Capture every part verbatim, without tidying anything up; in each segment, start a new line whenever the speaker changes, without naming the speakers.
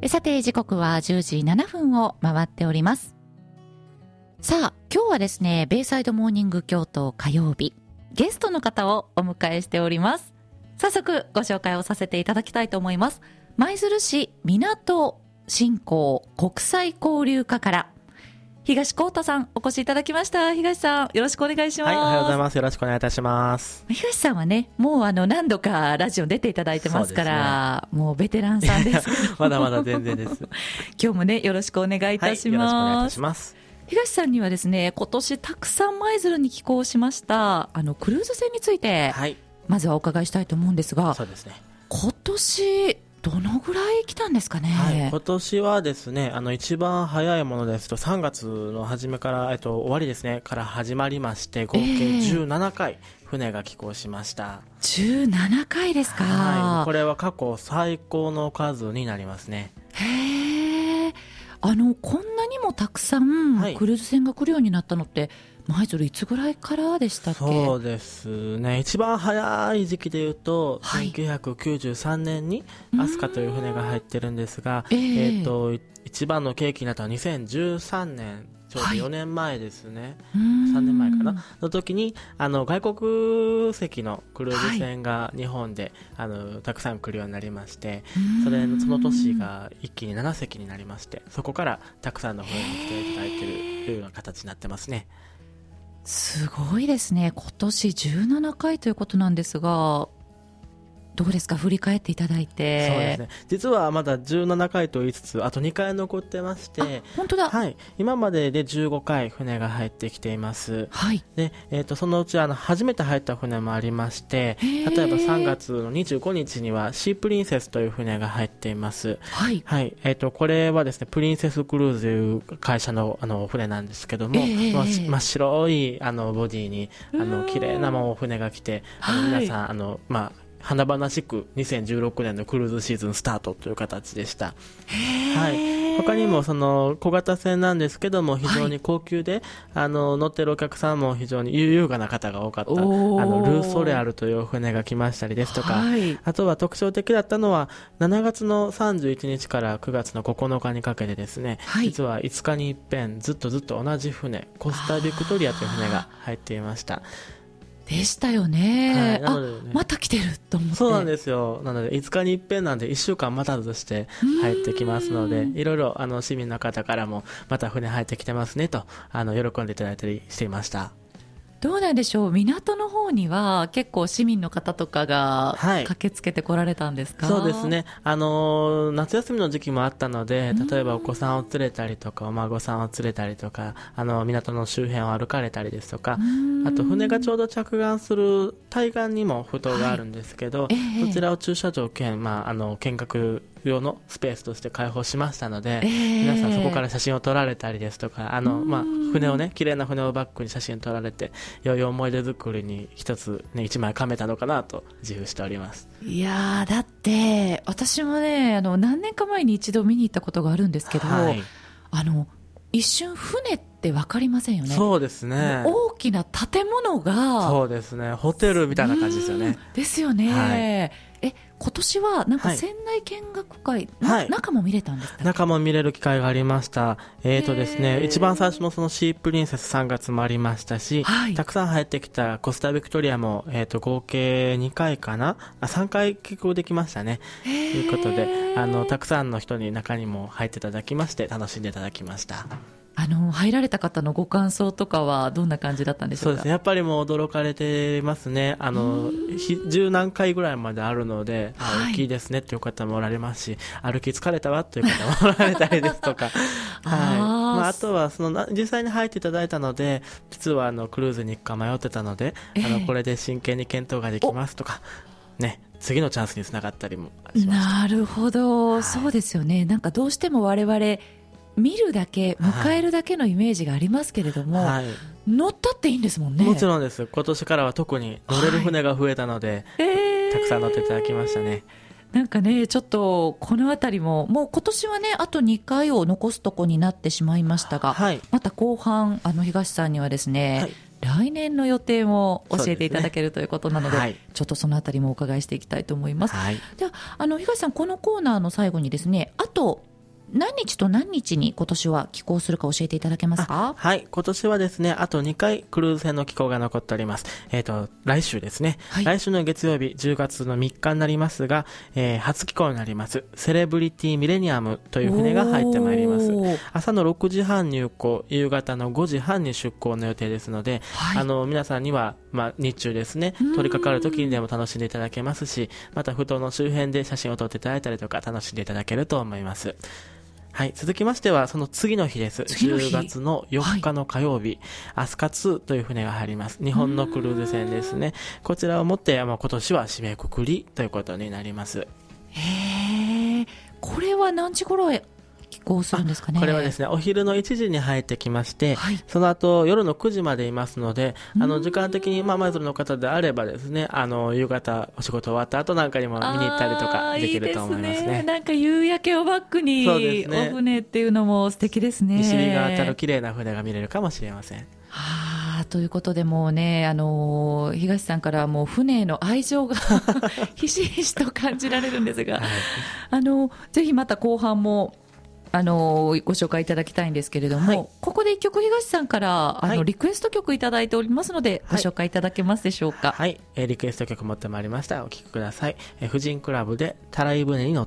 さて時刻はじゅうじななふんを回っております。さあ今日はですね、ベイサイドモーニング京都火曜日、ゲストの方をお迎えしております。早速ご紹介をさせていただきたいと思います。舞鶴市港振興国際交流課から東光太さんお越しいただきました。東さんよろしくお願いします。
はい、おはようございます。よろしくお願いいたします。
東さんはね、もうあの何度かラジオ出ていただいてますから、ね、もうベテランさんです
まだまだ全然です
今日もねよろしくお願いいたします。はい、よろしくお願いいたします。東さんにはですね、今年たくさん舞鶴に寄港しましたあのクルーズ船について、はい、まずはお伺いしたいと思うんですが、
そうですね、
今年どのぐらい来たんですかね。
はい、今年はですね、あの一番早いものですとさんがつの初めから、えっと、終わりですねから始まりまして、合計じゅうななかい船が寄港しました。
えー、じゅうななかいですか。
はい、これは過去最高の数になりますね。
へー、あのこんなにもたくさんクルーズ船が来るようになったのって、はい、舞鶴いつぐらいからでしたっけ。
そうですね、一番早い時期でいうと、はい、せんきゅうひゃくきゅうじゅうさんねんに飛鳥という船が入ってるんですが、えーえーと一番の契機になったのはにせんじゅうさんねん、ちょうどよねんまえですね、はい、さんねんまえかなの時に、あの外国籍のクルーズ船が日本で、はい、あのたくさん来るようになりまして、それその年が一気にななせきになりまして、そこからたくさんの船に来ていただいているような形になってますね。
すごいですね。今年じゅうななかいということなんですが、どうですか、振り返っていただいて。
そうですね、実はまだじゅうななかいと言いつつ、あとにかい残ってまして、
本当だ、
はい、今まででじゅうごかい船が入ってきています。
はい、
で、えー、とそのうちあの初めて入った船もありまして、例えばさんがつのにじゅうごにちにはシープリンセスという船が入っています。はいはい、えー、とこれはですね、プリンセスクルーズという会社 の, あの船なんですけども、えーまあ、真っ白いあのボディにあの綺麗なもう船が来て、あの皆さん、はい、あのまあ華々しくにせんじゅうろくねんのクルーズシーズンスタートという形でした。はい、他にもその小型船なんですけども、非常に高級で、はい、あの乗ってるお客さんも非常に優雅な方が多かった、あのルーソレアルという船が来ましたりですとか、はい、あとは特徴的だったのはしちがつのさんじゅういちにちからくがつのここのかにかけてですね、はい、実はいつかに一遍ずっとずっと同じ船、コスタビクトリアという船が入っていました。
でしたよね。はい、なのでね、あ、また来てると思って。
そうなんですよ。なのでいつかに一遍なんでいっしゅうかん待たずして入ってきますので、いろいろあの市民の方からもまた船入ってきてますねとあの喜んでいただいたりしていました。
どうなんでしょう、港の方には結構市民の方とかが駆けつけてこられたんですか。
はい、そうですね、あのー、夏休みの時期もあったので、例えばお子さんを連れたりとかお孫さんを連れたりとか、あの港の周辺を歩かれたりですとか、あと船がちょうど着岸する対岸にも埠頭があるんですけど、はい、えー、そちらを駐車場兼、まあ、あの見学用のスペースとして開放しましたので、えー、皆さんそこから写真を撮られたりですとか、あの、まあ、船をね、綺麗な船をバックに写真撮られて、良い思い出作りに一つね、一枚噛めたのかなと自負しております。
いやー、だって私もね、あの何年か前に一度見に行ったことがあるんですけど、はい、あの一瞬船って分かりませんよね。
そうですね、
大きな建物が、
そうですね、ホテルみたいな感じですよね。
ですよね。はい、え、今年はなんか船内見学会、はい、中も見れたんですか。
中も見れる機会がありました。えーとですね、一番最初のそのシープリンセスさんがつもありましたし、はい、たくさん入ってきたコスタビクトリアも、えーと合計にかいかなあさんかい寄港できましたね。ということで、あのたくさんの人に中にも入っていただきまして楽しんでいただきました。
あの入られた方のご感想とかはどんな感じだったんでしょうか。
そうですね、やっぱりもう驚かれてますね。あの十何回ぐらいまであるので、はい、大きいですねという方もおられますし、歩き疲れたわという方もおられたりですとかはい、あ、まあ、あとはその実際に入っていただいたので、実はあのクルーズに行くか迷ってたので、えー、あのこれで真剣に検討ができますとかね、次のチャンスにつながったりもしました。
なるほど、はい、そうですよね。なんかどうしても我々見るだけ迎えるだけのイメージがありますけれども、はい、乗ったっていいんですもんね。
もちろんです。今年からは特に乗れる船が増えたので、はい、えー、たくさん乗っていただきましたね。
なんかね、ちょっとこのあたりももう今年はね、あとにかいを残すとこになってしまいましたが、はい、また後半あの東さんにはですね、はい、来年の予定も教えていただけるということなの で, で、ね、はい、ちょっとそのあたりもお伺いしていきたいと思います。はい、ではあの東さん、このコーナーの最後にですね、あと何日と何日に今年は寄港するか教えていただけますか？
はい、今年はですね、あとにかいクルーズ船の寄港が残っております。えっと、来週ですね、はい、来週の月曜日、じゅうがつのみっかになりますが、えー、初寄港になります、セレブリティミレニアムという船が入ってまいります。朝のろくじはん入港、夕方のごじはんに出港の予定ですので、はい、あの、皆さんには、まあ、日中ですね、取り掛かる時にでも楽しんでいただけますし、また、埠頭の周辺で写真を撮っていただいたりとか、楽しんでいただけると思います。はい。続きましては、その次の日です。じゅうがつのよっかの火曜日、はい、アスカツーという船が入ります。日本のクルーズ船ですね。こちらをもって、まあ、今年は締めくくりということになります。
へー。これは何時頃へ寄港するんですかね？
これはですね、お昼のいちじに入ってきまして、はい、その後夜のくじまでいますので、あの時間的にまあ舞鶴の方であればですね、あの夕方お仕事終わった後なんかにも見に行ったりとかできると思いますね。いいですね。
なんか夕焼けをバックに、そうですね、お船っていうのも素敵ですね。
西日が当たる綺麗な船が見れるかもしれません。
はあ、ということでもうね、あの東さんからもう船への愛情がひしひしと感じられるんですが、はい、あのぜひまた後半もあのご紹介いただきたいんですけれども、はい、ここで一曲東さんからあの、はい、リクエスト曲いただいておりますので、ご紹介いただけますでしょうか？
はい、はい、えー、リクエスト曲持ってまいりました。お聴きください。えー、婦人クラブでたらい船に乗って。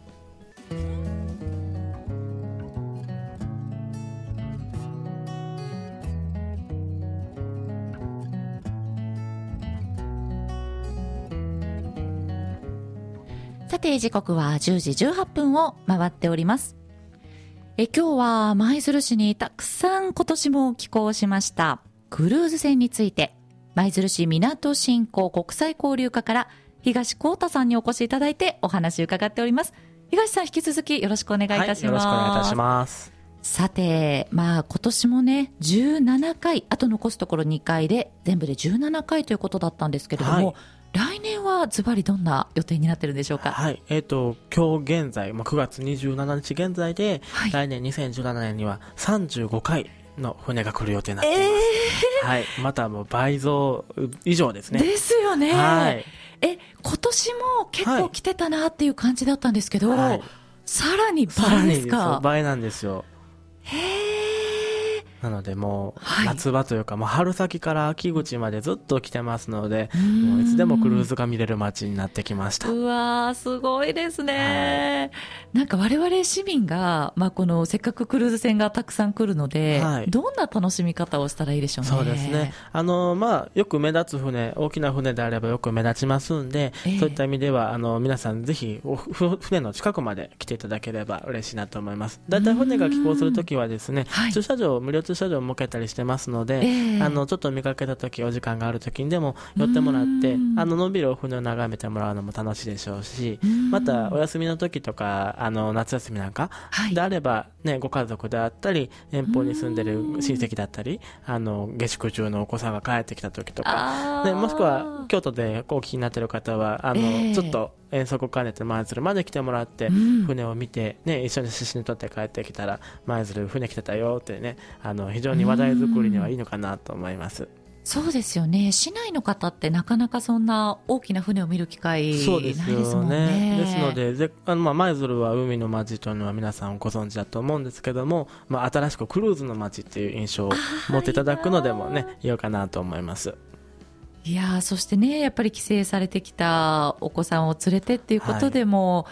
さて時刻はじゅうじじゅうはっぷんを回っております。え今日は舞鶴市にたくさん今年も寄港しましたクルーズ船について、舞鶴市港振興国際交流課から東光太さんにお越しいただいてお話を伺っております。東さん、引き続きよろしくお願いいたします。はい、よろしくお願いいたします。さて、まあ今年もねじゅうななかい、あと残すところにかいで全部でじゅうななかいということだったんですけれども、はい、来年はズバリどんな予定になってるんでしょうか？
はい、えっと、今日現在、まあ、くがつにじゅうしちにち現在で、はい、来年にせんじゅうななねんにはさんじゅうごかいの船が来る予定になっています。えー、はい、またもう倍増以上ですね。
ですよね。はい。え、今年も結構来てたなっていう感じだったんですけど、はい、さらに倍ですか？さらにですよ、
倍なんですよ。
へー。
なのでもう夏場というか、はい、もう春先から秋口までずっと来てますので、もういつでもクルーズが見れる街になってきました。
うわー、すごいですね。はい、なんか我々市民が、まあ、このせっかくクルーズ船がたくさん来るので、はい、どんな楽しみ方をしたらいいでしょうね？
そうですね。あの、まあ、よく目立つ船、大きな船であればよく目立ちますんで、えー、そういった意味では、あの、皆さんぜひ船の近くまで来ていただければ嬉しいなと思います。だいたい船が寄港するときはですね、駐車場、無料駐車場を設けたりしてますので、えー、あのちょっと見かけたとき、お時間があるときにでも寄ってもらって、あののんびりお船を眺めてもらうのも楽しいでしょうし、またお休みのときとか、あの夏休みなんかであれば、ね、ご家族であったり遠方に住んでる親戚だったり、あの下宿中のお子さんが帰ってきたときとか、ね、もしくは京都でお聞きになっている方はあの、えー、ちょっと遠足を兼ねて舞鶴まで来てもらって、うん、船を見て、ね、一緒に写真撮って帰ってきたら舞鶴船来てたよってね、あの非常に話題作りにはいいのかなと思います。
そうですよね。市内の方ってなかなかそんな大きな船を見る機会ないですもんね。そうですよね。
ですので、ぜあのまあ舞鶴は海の街というのは皆さんご存知だと思うんですけども、まあ、新しくクルーズの街っていう印象を持っていただくのでもね、いいかなと思います。
いや、そしてね、やっぱり帰省されてきたお子さんを連れてっていうことでも、はい、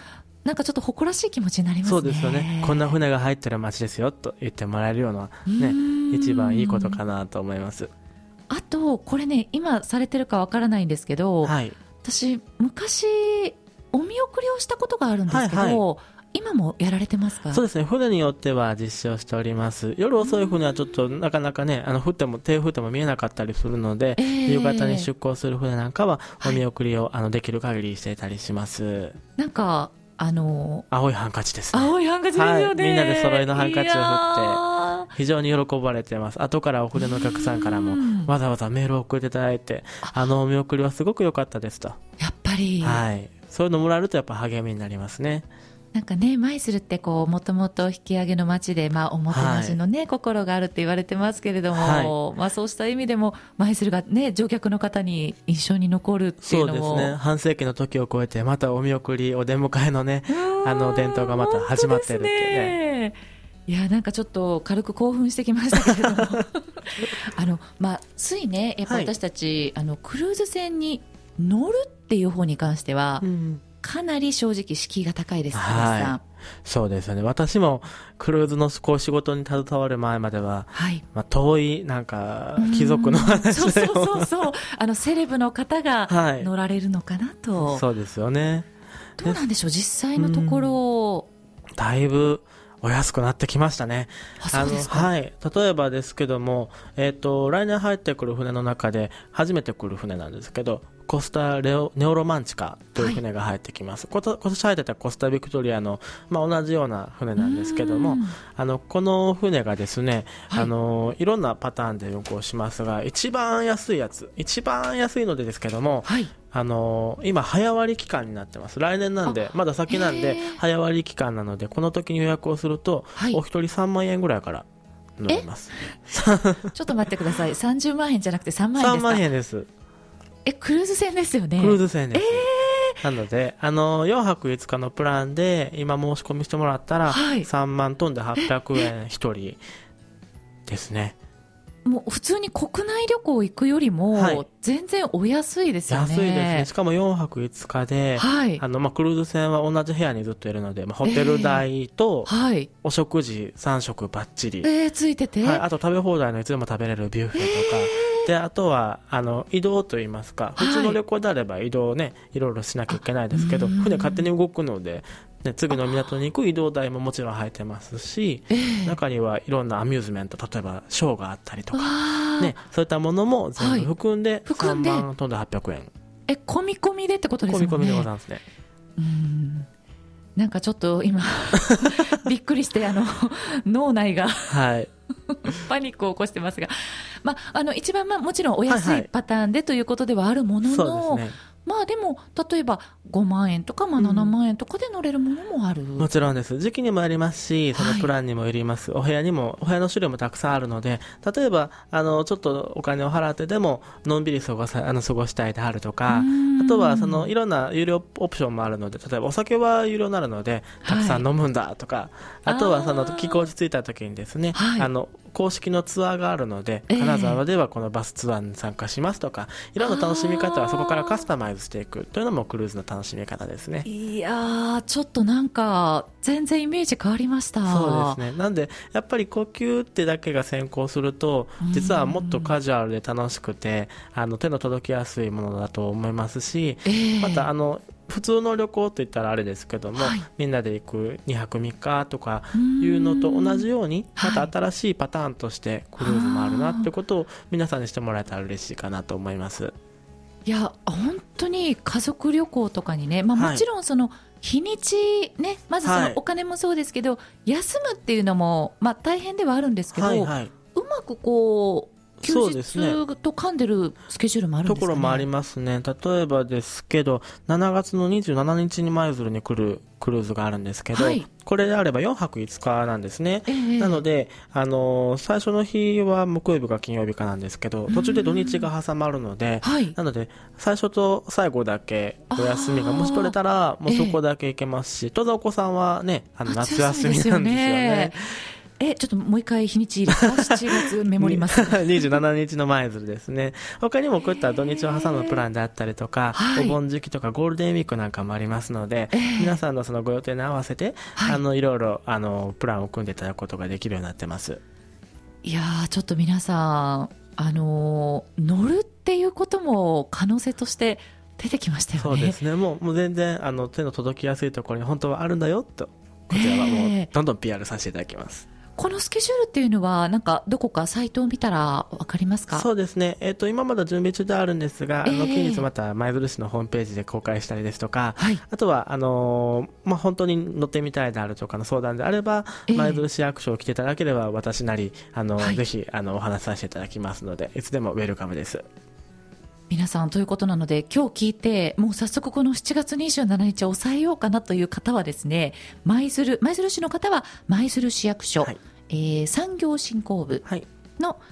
なんかちょっと誇らしい気持ちになりますね。
そうですよね。こんな船が入ってる街ですよと言ってもらえるようなね、一番いいことかなと思います。
あとこれね、今されてるかわからないんですけど、はい、私昔お見送りをしたことがあるんですけど、はいはい、今もやられてますか？
そうですね、船によっては実施をしております。夜遅い船はちょっとなかなかね、あの降っても手振っても見えなかったりするので、えー、夕方に出港する船なんかはお見送りを、はい、あのできる限りしていたりします。
なんかあの
青いハンカチですね。
青いハンカチですよね、
はい、みんなで揃いのハンカチを振って非常に喜ばれてます。後からお船のお客さんからもわざわざメールを送っていただいて、あのお見送りはすごく良かったですと。
やっぱり、
はい、そういうのもらえるとやっぱ励みになりますね。
なんかね、舞鶴ってこうもともと引き上げの街で、まあ、おもてなしの、ねはい、心があるって言われてますけれども、はい、まあ、そうした意味でも舞鶴が、ね、乗客の方に印象に残るっていうのも
そうですね、半世紀の時を超えてまたお見送りお出迎えのねあの伝統がまた始まってるってね。
いやなんかちょっと軽く興奮してきましたけれどもあの、まあ、ついねやっぱ私たち、はい、あのクルーズ船に乗るっていう方に関しては、うんかなり正直敷居が高いです、
はい、そうですよね。私もクルーズのこう仕事に携わる前までは、はいまあ、遠いなんか貴族の話
そうそうそうそうあのセレブの方が乗られるのかなと、
はい、そうですよね。
どうなんでしょう実際のところ。
だいぶお安くなってきましたね。
あそうですか。
はい、例えばですけども、えーと、来年入ってくる船の中で初めて来る船なんですけど、コスタレオネオロマンチカという船が入ってきます、はい、今年入ってたコスタビクトリアの、まあ、同じような船なんですけども、あのこの船がですね、はい、あのいろんなパターンで運航しますが、一番安いやつ一番安いのでですけども、はいあのー、今早割期間になってます。来年なんでまだ先なんで早割期間なので、この時に予約をすると、はい、お一人さんまんえんぐらいから乗れます。
ちょっと待ってください。さんじゅうまんえんじゃなくてさんまんえんですか。
さんまんえんです。
えクルーズ船ですよね。
クルーズ船です、えー、なのであのよんはくいつかのプランで今申し込みしてもらったら、はい、さんまんトンではっぴゃくえんひとりですね。
もう普通に国内旅行行くよりも全然お安いですよね。
安いですね。しかもよんはくいつかで、はいあのまあ、クルーズ船は同じ部屋にずっといるので、まあ、ホテル代とお食事さん食バッチリ、
えー、ついてて、
はい、あと食べ放題のいつでも食べれるビュッフェとか、えー、であとはあの移動といいますか、普通の旅行であれば移動ね、いろいろしなきゃいけないですけど、船勝手に動くのでね、次の港に行く移動代ももちろん入ってますし、えー、中にはいろんなアミューズメント、例えばショーがあったりとか、ね、そういったものも全部含んでさんまんトンではっぴゃくえん。
え込み込みでってことですもんね。
込み込みでございますね。
うんなんかちょっと今びっくりしてあの脳内が、はい、パニックを起こしてますが、まあ、あの一番、まあ、もちろんお安いパターンでということではあるものの、そうですね、まあでも例えばごまんえんとか、まあ、ななまんえんとかで乗れるものもある、うん、
もちろんです。時期にもありますし、そのプランにもよります、はい、お部屋にもお部屋の種類もたくさんあるので、例えばあのちょっとお金を払ってでものんびり過ごさあの過ごしたいであるとか、あとはそのいろんな有料オプションもあるので、例えばお酒は有料になるのでたくさん飲むんだとか、はい、あとはその気候に着いた時にですね、はい、あの公式のツアーがあるので、金沢ではこのバスツアーに参加しますとか、いろんな楽しみ方はそこからカスタマイズしていくというのもクルーズの楽しみ方ですね。
いやーちょっとなんか全然イメージ変わりました。
そうですね。なんでやっぱり呼吸ってだけが先行すると、実はもっとカジュアルで楽しくて、あの手の届きやすいものだと思いますし、えー、またあの普通の旅行といったらあれですけども、はい、みんなで行くにはくみっかとかいうのと同じように、また新しいパターンとしてクルーズもあるなってことを皆さんにしてもらえたら嬉しいかなと思います。
いや本当に家族旅行とかにね、まあ、もちろんその日にちね、まずそのお金もそうですけど、はい、休むっていうのも、まあ、大変ではあるんですけど、はいはい、うまくこう休日と噛んでるスケジュールもあるんですかね。
ところもありますね。例えばですけどしちがつのにじゅうしちにちに舞鶴に来るクルーズがあるんですけど、はい、これであればよんはくいつかなんですね、えー、なので、あのー、最初の日は木曜日か金曜日かなんですけど、途中で土日が挟まるので、はい、なので最初と最後だけお休みがもし取れたらもうそこだけ行けますし、えー、当然お子さんはねあの夏休みなんですよね。
え、ちょっともう一回日にち入れたしちがつメモります。
にじゅうしちにちの舞鶴ですね。他にもこういった土日を挟むプランであったりとか、はい、お盆時期とかゴールデンウィークなんかもありますので、えー、皆さんのそのご予定に合わせて、はい、あのいろいろあのプランを組んでいただくことができるようになってます。
いやーちょっと皆さんあのー、乗るっていうことも可能性として出てきましたよね。
そうですね。もう、もう全然あの手の届きやすいところに本当はあるんだよと、こちらはもうどんどん ピーアール させていただきます。
このスケジュールっていうのはなんかどこかサイトを見たら分かりますか。
そうですね、えー、と今まだ準備中ではあるんですが、えー、あの近日また舞鶴市のホームページで公開したりですとか、はい、あとはあのーまあ、本当に乗ってみたいであるとかの相談であれば、えー、舞鶴市役所を来ていただければ私なりあの、はい、ぜひあのお話しさせていただきますので、いつでもウェルカムです。
皆さんということなので、今日聞いてもう早速このしちがつにじゅうしちにちを抑えようかなという方はですね、舞鶴舞鶴市の方は舞鶴市役所、はい、えー、産業振興部の、はい、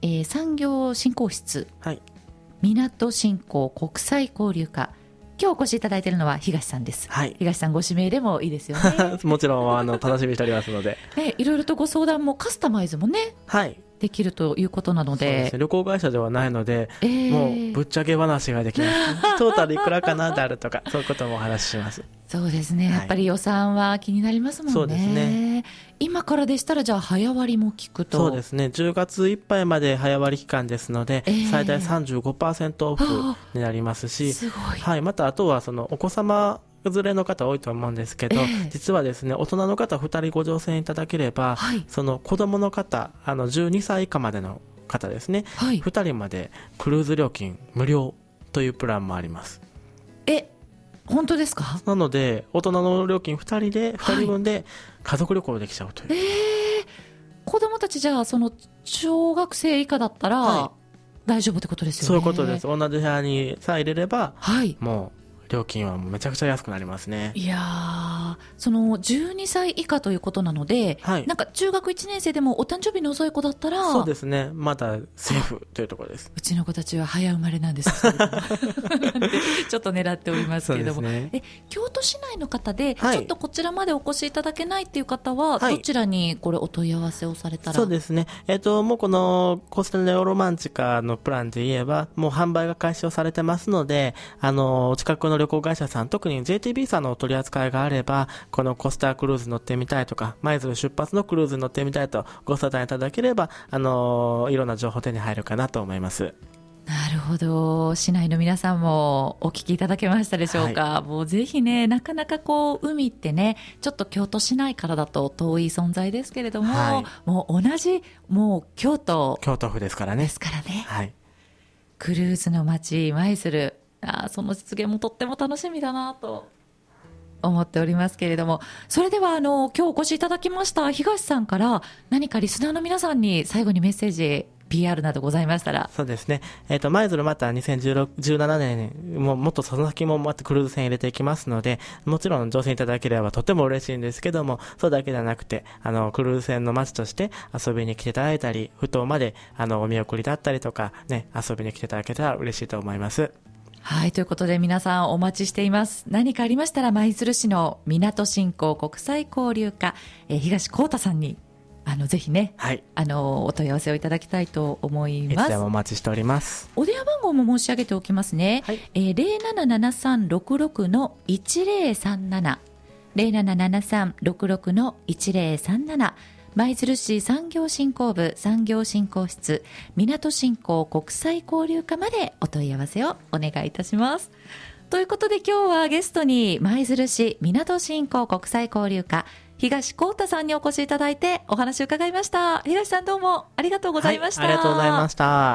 えー、産業振興室、はい、港振興国際交流課、今日お越しいただいているのは東さんです、はい、東さんご指名でもいいですよね
もちろんあの楽しみにしておりますので、
ね、いろいろとご相談もカスタマイズもね、はい、できるということなの で, で、ね、
旅行会社ではないので、えー、もうぶっちゃけ話ができますトータルいくらかなであるとかそういうこともお話しします。
そうですね、はい、やっぱり予算は気になりますもんね。
そうですね。
今からでしたらじゃあ早割も聞くと。
そうですね、じゅうがついっぱいまで早割期間ですので、えー、最大 さんじゅうごパーセント オフになりますし、
すごい、
はい、またあとはそのお子様連れの方多いと思うんですけど、えー、実はですね、大人の方ふたりご乗船いただければ、はい、その子供の方、あのじゅうにさい以下までの方ですね、はい、ふたりまでクルーズ料金無料というプランもあります。
え、本当ですか？
なので大人の料金ふたりでふたりぶんで家族旅行できちゃうという、はい、え
ー、子供たちじゃあその小学生以下だったら、はい、大丈夫ってことですよね。
そういうことです。同じ部屋にさえ入れれば、
はい、
もう料金はめちゃくちゃ安くなりますね。
いやそのじゅうにさい以下ということなので、はい、なんか中学いちねん生でもお誕生日の遅い子だったら、
そうですね、まだセーフというところです。
うちの子たちは早生まれなんですちょっと狙っておりますけれども、ね、え京都市内の方で、はい、ちょっとこちらまでお越しいただけないっていう方は、はい、どちらにこれお問い合わせをされたら。
そうですね、えーと、もうこのコスタネオロマンチカのプランで言えばもう販売が開始をされてますので、あのお近くの旅行会社さん、特に ジェイティービー さんのお取り扱いがあれば、このコスタークルーズ乗ってみたいとか舞鶴出発のクルーズ乗ってみたいとご相談いただければ、あのいろんな情報手に入るかなと思います。
なるほど。市内の皆さんもお聞きいただけましたでしょうか、はい、もうぜひね、なかなかこう海ってね、ちょっと京都市内からだと遠い存在ですけれども、はい、もう同じもう京都
京都府ですからね
ですからね、
はい、
クルーズの街舞鶴、あ、その実現もとっても楽しみだなと思っておりますけれども、それではあの今日お越しいただきました東さんから何かリスナーの皆さんに最後にメッセージ ピーアール などございましたら。
そうですね、えーと、舞鶴またにせんじゅうななねんももっとその先もまたクルーズ船入れていきますので、もちろん乗船いただければとても嬉しいんですけども、それだけではなくて、あのクルーズ船の街として遊びに来ていただいたり、埠頭まであのお見送りだったりとかね、遊びに来ていただけたら嬉しいと思います。
はい、ということで皆さんお待ちしています。何かありましたら舞鶴市の港振興国際交流課、えー、東光太さんにあのぜひね、はい、あのお問い合わせをいただきたいと思います。
いつでもお待ちしております。
お電話番号も申し上げておきますね、はい、えー、ゼロななななさんろくろくのいちゼロさんなな ゼロななななさんろくろくのいちゼロさんなな、舞鶴市産業振興部産業振興室港振興国際交流課までお問い合わせをお願いいたします。ということで今日はゲストに舞鶴市港振興国際交流課東光太さんにお越しいただいてお話を伺いました。東さんどうもありがとうございました、
はい、ありがとうございました。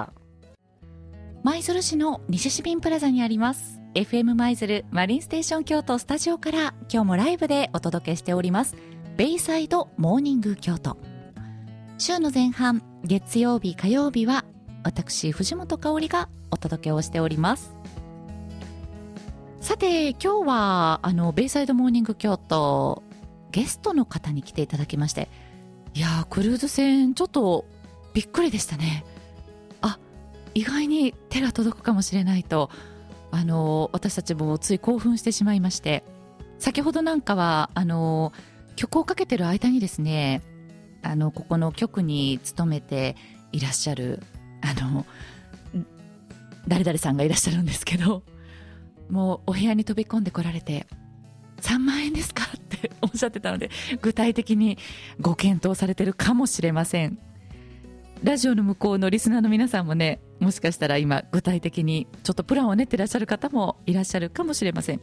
舞鶴市の西市民プラザにあります エフエム 舞鶴マリンステーション京都スタジオから今日もライブでお届けしておりますベイサイドモーニング京都。週の前半月曜日火曜日は私藤本香里がお届けをしております。さて今日はあのベイサイドモーニング京都ゲストの方に来ていただきまして、いやクルーズ船ちょっとびっくりでしたね。あ、意外に手が届くかもしれないとあの私たちもつい興奮してしまいまして、先ほどなんかはあの曲をかけてる間にですね、あのここの局に勤めていらっしゃるあの誰々さんがいらっしゃるんですけど、もうお部屋に飛び込んでこられてさんまんえんですかっておっしゃってたので、具体的にご検討されてるかもしれません。ラジオの向こうのリスナーの皆さんもね、もしかしたら今具体的にちょっとプランを練ってらっしゃる方もいらっしゃるかもしれません。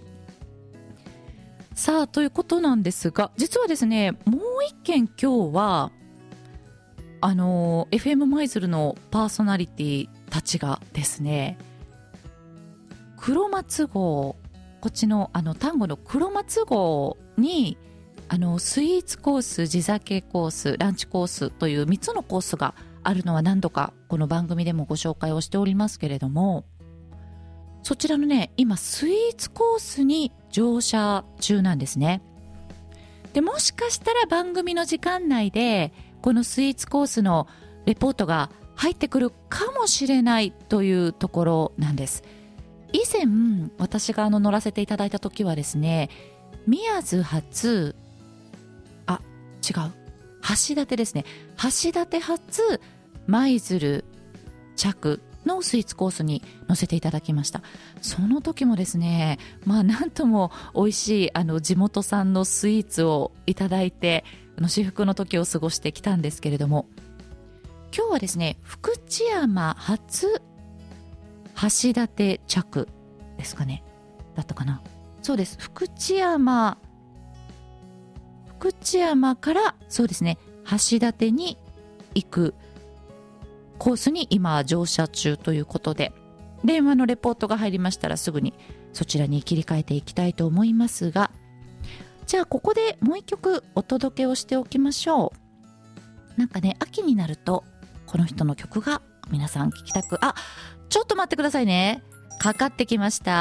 さあということなんですが、実はですねもう一件今日はあの エフエム 舞鶴のパーソナリティたちがですね、黒松号、こっちのあの丹後の黒松号にあのスイーツコース、地酒コース、ランチコースというみっつのコースがあるのは何度かこの番組でもご紹介をしておりますけれども、 そちらのね、今スイーツコースに乗車中なんですね。で、もしかしたら番組の時間内でこのスイーツコースのレポートが入ってくるかもしれないというところなんです。以前私があの乗らせていただいた時はですね、宮津発あ違う橋立ですね、橋立発舞鶴着のスイーツコースに乗せていただきました。その時もですね、まあなんとも美味しいあの地元産のスイーツをいただいて、あの至福の時を過ごしてきたんですけれども、今日はですね、福知山発橋立着ですかね、だったかな。そうです、福知山福知山からそうですね、橋立に行くコースに今乗車中ということで、電話のレポートが入りましたらすぐにそちらに切り替えていきたいと思いますが、じゃあここでもう一曲お届けをしておきましょう。なんかね、秋になるとこの人の曲が皆さん聞きたく、あ、ちょっと待ってくださいね、かかってきました。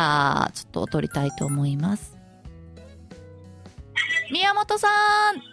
ちょっと撮りたいと思います。宮本さん、
よく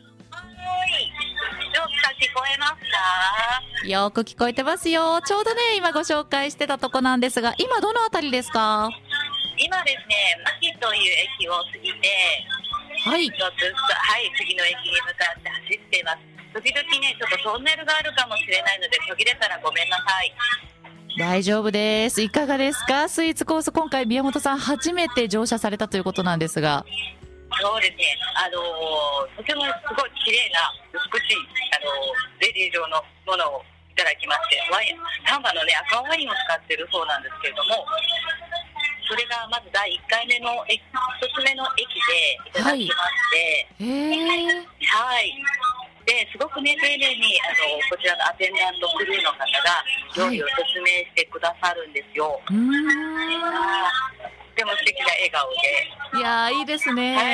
聞こえますか？
よく聞こえてますよ。ちょうどね、今ご紹介してたとこなんですが、今どのあたりですか？
今ですね、牧という駅を過ぎて、
はい、
ちょっとずつ、はい、次の駅に向かって走っています。時々ね、ちょっとトンネルがあるかもしれないので、途切れたらごめんなさい。
大丈夫です。いかがですか、スイーツコース。今回宮本さん初めて乗車されたということなんですが。
そうですね、あのー、とてもすごい綺麗な美しい、あのー、ゼリー状のものをいただきまして、ワイン、丹波のね、赤ワインを使っているそうなんですけれども、それがまずだいいっかいめのひとつめの駅でいただきまして、
はい、へー、
はい、ですごくね、丁寧にあのこちらのアテンダントクルーの方が料理を説明してくださるんですよ。
はい、うーん、
とても素敵な笑顔で、
いやー、いいですね、
はい、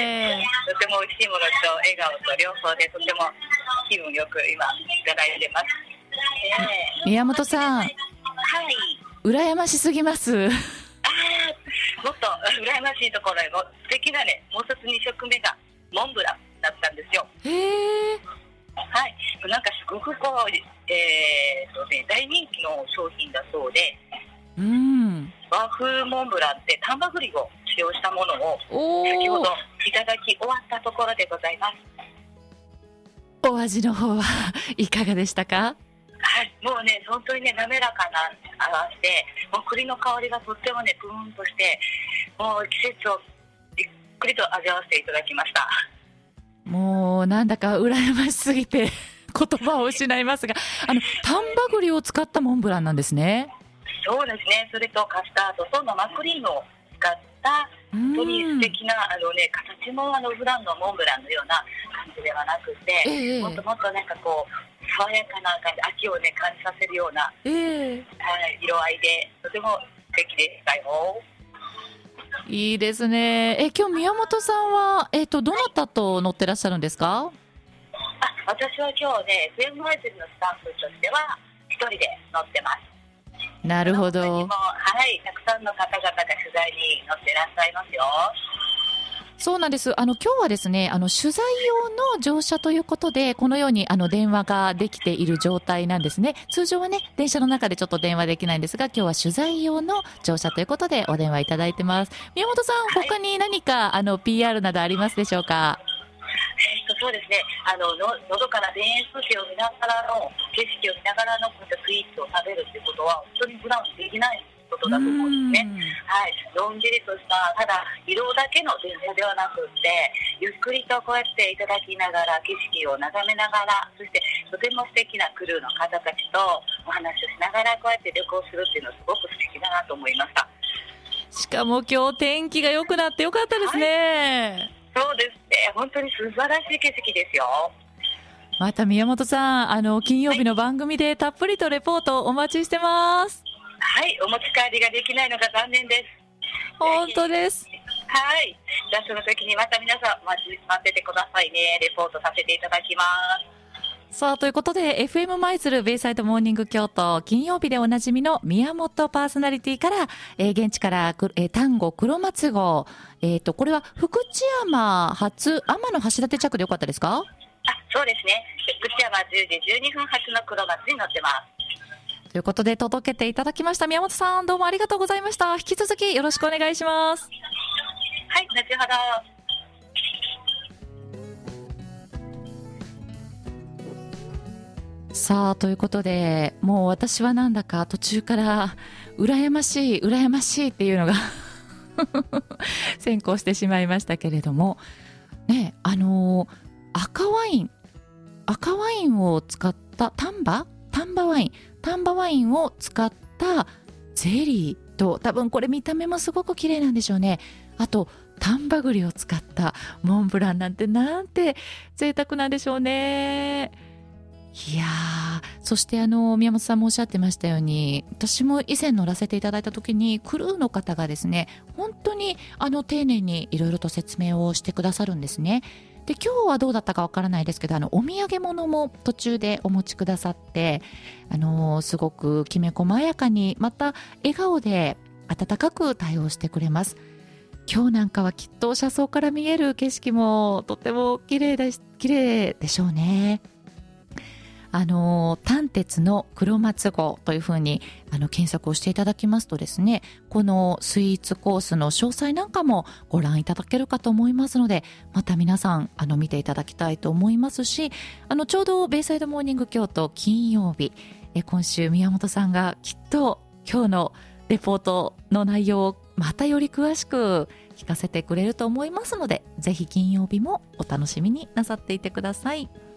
とても美味しいものと笑顔と両方でとても気分よく今いただいてます、えー、
宮本さん、
はい、
羨ましすぎます。
あー、もっと羨ましいところへも素敵なね、もう一つに食目がモンブランだったんですよ。
へー、
はい、なんかすごくこう、えーとね、大人気の商品だそうで、
うん、
和風モンブランって丹波栗を使用したものを先ほどいただき終わったところでございます。
お味の方はいかがでしたか？
はい、もうね、本当にね、滑らかな味で、もう栗の香りがとってもね、プーンとして、もう季節をじっくりと味わわせていただきました。
もうなんだか羨ましすぎて言葉を失いますが、あの丹波栗を使ったモンブランなんですね。
そうですね、それとカスタードと生クリームを使った本当に素敵なあの、ね、形もあの普段のモンブランのような感じではなくて、えー、もっともっとなんかこう爽やかな感じ、秋を、ね、感じさせるような、えーはい、色合いでとても素敵でしたよ。
いいですね。え、今日宮本さんは、えーと、どなたと乗ってらっしゃるんですか？
あ、私は今日ね、エフエム マイズルのスタッフとしては一人で乗ってます。
なるほど。
もはい、たくさんの方々が取材に乗ってらっしゃいますよ。
そうなんです。あの今日はですね、あの取材用の乗車ということで、このようにあの電話ができている状態なんですね。通常はね、電車の中でちょっと電話できないんですが、今日は取材用の乗車ということでお電話いただいてます。宮本さん、はい、他に何かあの ピーアール などありますでしょうか？
えー、とそうですね、あのののどかな田園風景を見ながらの景色を見ながらのこういったスイーツを食べるということは本当に普段できないことだと思うんですね。はい、のんびりとしたただ移動だけの電車ではなくってゆっくりとこうやっていただきながら景色を眺めながら、そしてとても素敵なクルーの方たちとお話をしながらこうやって旅行するっていうのはすごく素敵だなと思いました。
しかも今日天気が良くなってよかったですね。
はい、そうですね、本当に素晴らしい景色ですよ。
また宮本さん、あの金曜日の番組でたっぷりとレポートお待ちしてます。
はい、お持ち帰りができないのが残念です。
本当です。
はい、じゃあその時にまた皆さん待ち待っててくださいね。レポートさせていただきます。
さあということで エフエム 舞鶴ベイサイドモーニング京都金曜日でおなじみの宮本パーソナリティから、えー、現地から、えー、丹後黒松号、えー、とこれは福知山発天橋立着でよかったですか？
あ、そうですね。福知山じゅうじじゅうにふん発の黒松に乗ってます。
ということで届けていただきました宮本さん、どうもありがとうございました。引き続きよろしくお願いします。
はい、後ほど。
さあということで、もう私はなんだか途中から羨ましい羨ましいっていうのが先行してしまいましたけれどもね、あのー、赤ワイン赤ワインを使った丹波丹波ワイン丹波ワインを使ったゼリーと、多分これ見た目もすごく綺麗なんでしょうね。あと丹波栗を使ったモンブランなんてなんて贅沢なんでしょうね。いやー、そしてあの宮本さんもおっしゃってましたように、私も以前乗らせていただいた時にクルーの方がですね、本当にあの丁寧にいろいろと説明をしてくださるんですね。で今日はどうだったかわからないですけど、あのお土産物も途中でお持ちくださって、あのー、すごくきめ細やかに、また笑顔で温かく対応してくれます。今日なんかはきっと車窓から見える景色もとっても綺麗で、綺麗でしょうね。あの丹鉄の黒松号というふうにあの検索をしていただきますとですね、このスイーツコースの詳細なんかもご覧いただけるかと思いますので、また皆さんあの見ていただきたいと思いますし、あのちょうどベイサイドモーニング京都金曜日、え今週宮本さんがきっと今日のレポートの内容をまたより詳しく聞かせてくれると思いますので、ぜひ金曜日もお楽しみになさっていてください。